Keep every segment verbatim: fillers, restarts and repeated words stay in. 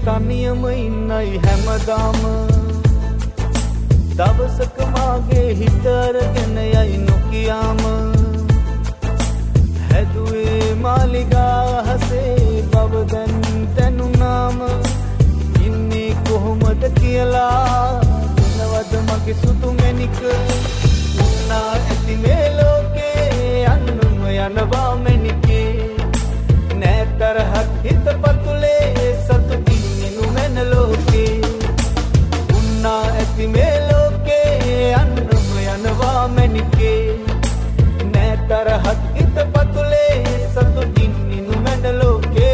තනියම ඉන්නයි හැමදාම දවසක මාගේ හිත අරගෙන යයි නොකියාම හැදුවේ මාලිගා හසේ බව දැන් දැනුනාම ඉන්නේ කොහොමද කියලා දෙනවද මගේ සුදු මැණික උන්නා ඇති මේ ලෝකේ යන්නම යනවා මැණිකේ නෑතරහක් හිත පතුලේ සතුටින් නිනුමැන ලෝකේ උන්නා ඇති මේ ලෝකේ යන්නම යනවා මැණිකේ නෑතරහක් හිත පතුලේ සතුටින් නිනුමැන ලෝකේ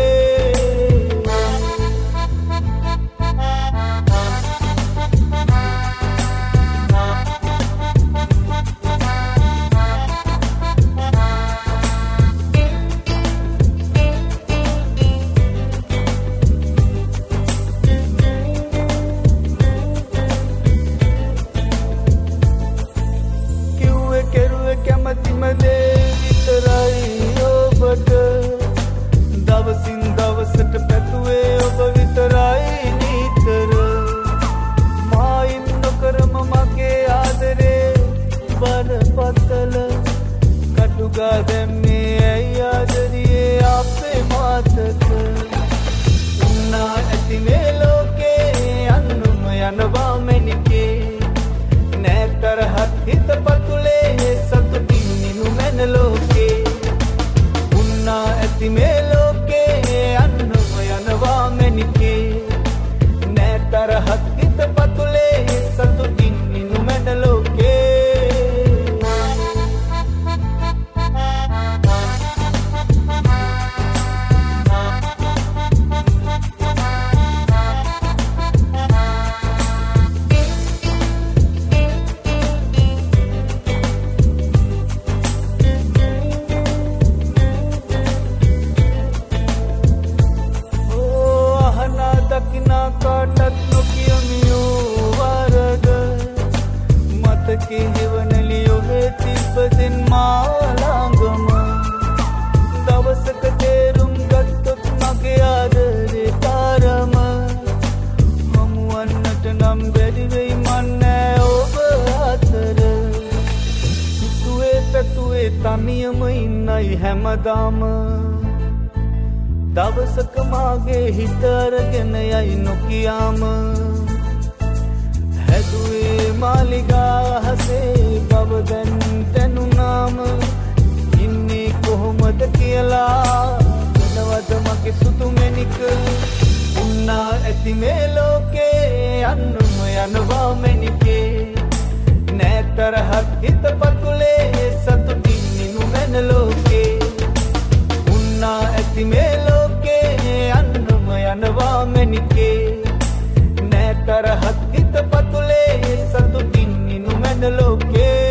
දවසින් දවසට පැතුවේ ඔබ විතරයි නිතර මායින් නොකරම මගේ ආදරේ බරපතල කටුගා දැම්මේ ඇයි ආදරියේ අපේ මාතක උන්නා ඇති මේ ලෝකේ යන්නම යනවා මැණිකේ නෑතරහක් හිත පතුලේ සතුටින් නිනුමැන ලෝකේ උන්නා ඇති මේ ලෝකේ යන්නම යනවා මැණිකේ නෑතරහක් හිත පතුලේ සතුටින් නිනුමැන ලෝකේ කාටත් නොකියමියෝ වරද මතකේ හෙවනලියෝ තිබ්බදෙන් මාළඟම දවසක තේරුම් ගත්තොත් මගේ ආදරේ තරම හමුවන්නට නම් බැරි වෙයි මන් නෑ ඔබ අතර හිතුවේ පැතුවේ තනියම ඉන්නයි හැමදාම දවසක මාගේ හිත අරගෙන යයි නොකියාම හැදුවේ මාලිගා හසේ බව දැන් දැනුනාම ඉන්නේ කොහොමද කියලා දෙනවද මගේ සුදු මැණික උන්නා ඇති මේ ලෝකේ යන්නම යනවා මැණිකේ නෑතරහක් හිත පතුලේ සතුටින් නිනුමැන ලෝකේ උන්නා ඇති මේ යන්නම යනවා මැණිකේ නෑතරහක් හිත පතුලේ සතුටින් නිනුමැන ලෝකේ